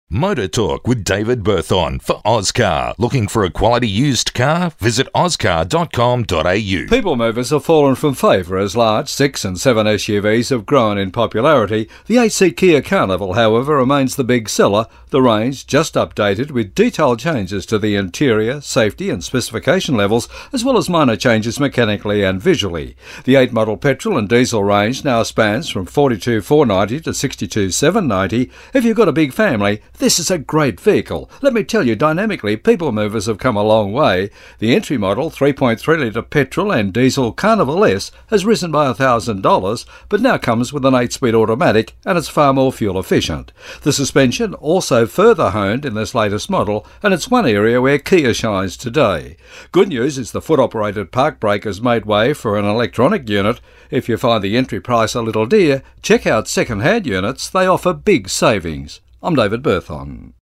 Motor Talk with David Berthon for Ozcar. Looking for a quality used car? Visit ozcar.com.au. People movers have fallen from favour as large 6 and 7 SUVs have grown in popularity. The 8-seat Kia Carnival, however, remains the big seller. The range just updated with detailed changes to the interior, safety and specification levels, as well as minor changes mechanically and visually. The 8-model petrol and diesel range now spans from $42,490 to $62,790. If you've got a big family, this is a great vehicle. Let me tell you, dynamically, people movers have come a long way. The entry model 3.3 litre petrol and diesel Carnival S has risen by $1,000, but now comes with an 8-speed automatic and it's far more fuel efficient. The suspension also further honed in this latest model, and it's one area where Kia shines today. Good news is the foot-operated park brake has made way for an electronic unit. If you find the entry price a little dear, check out second-hand units. They offer big savings. I'm David Berthon.